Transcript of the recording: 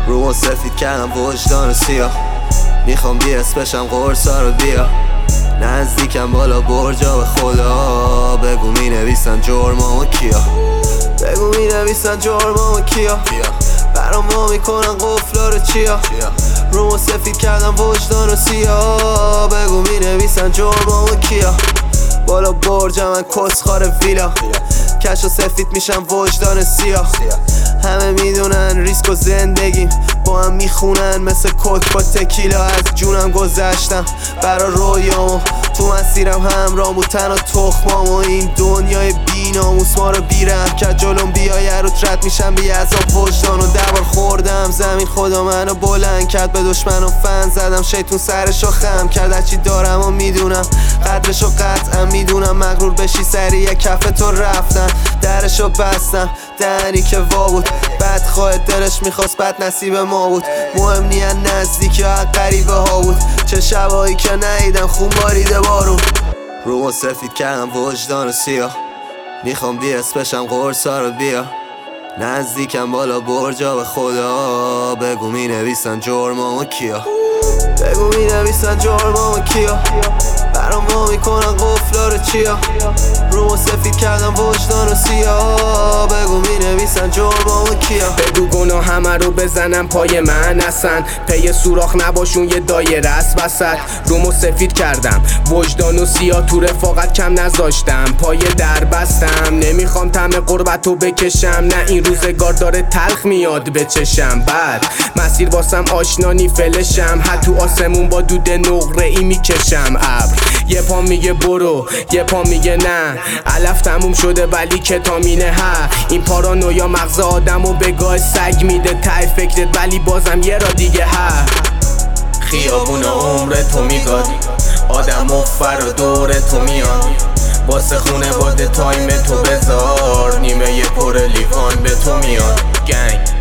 رومو سفید کردم وجدان سیاه، میخوام بیاس بشم قرصا رو بیا. نزدیکم بالا برجا به خدا، بگو می نویسن جرمامو کیا، بگو می نویسن جرمامو کیا، برام وا میکنن قفلا رو چیا. رومو سفید کردم وجدان سیاه، بگو می نویسن جرمامو کیا. بالا برجم من کسخار ویلا، کشو سفید میشم وجدان سیاه. همه میدونن ریسک و زندگیم با هم میخونن مثل کوک با تکیلا. از جونم گذشتم برا رویامو، تو مسیرم همراه بود تن و تخمام. و این دنیای بی ناموس ما رو بیرم کرد، جلوم بیایه رو رد میشم بی عذاب وجدان. و دوبار خوردم زمین، خدا منو بلند کرد، به دشمن و فن زدم، شیطون سرشو خم کرد. از چی دارم و میدونم قدرشو قطعا میدونم، مغرور بشی سریع کف تو رفتن، درشو بستم دهنی که وا بود. بدخواه دلش میخواست بد نصیب ما بود، مهم نیه نزدیکی ها قریبه ها بود. چه شبایی که نیدم خون باریده بارون. رومو سفید کردم وجدان سیاه، میخوام بیاس بشم قرصا رو بیا. نزدیکم بالا برجا به خدا، بگو می نویسن جرمامو کیا، بگو می نویسن جرمامو کیا، برام وا میکنن قفلا رو چیا. رومو سفید کردم وجدان سیاه، بگو می نویسن جرمامو کیا. بگو گناه همه رو بزنم پای من هستن، پی سوراخ نباشون یه دایره است وسط. رومو سفید کردم وجدان و سیاه، تو رفاقت کم نذاشتم، پای در بستم. نمیخوام طعم قربتو بکشم، نه این روزگار داره تلخ میاد به چشم. بعد مسیر واسم آشنا نی فلشم، حد تو آسمون با دود نقره ای میکشم ابر. یه پا میگه برو یه پا میگه نه، علف تموم شده ولی کتامینه. ها این پارانویا مغز آدمو به گاه سگ میده، ته فکرت ولی بازم یه را دیگه. ها خیابون عمر تو میگاد، آدم و فر دور تو میان، واسه خونه باده تایم تو بذار، نیمه پر لیوان به تو میان. گنگ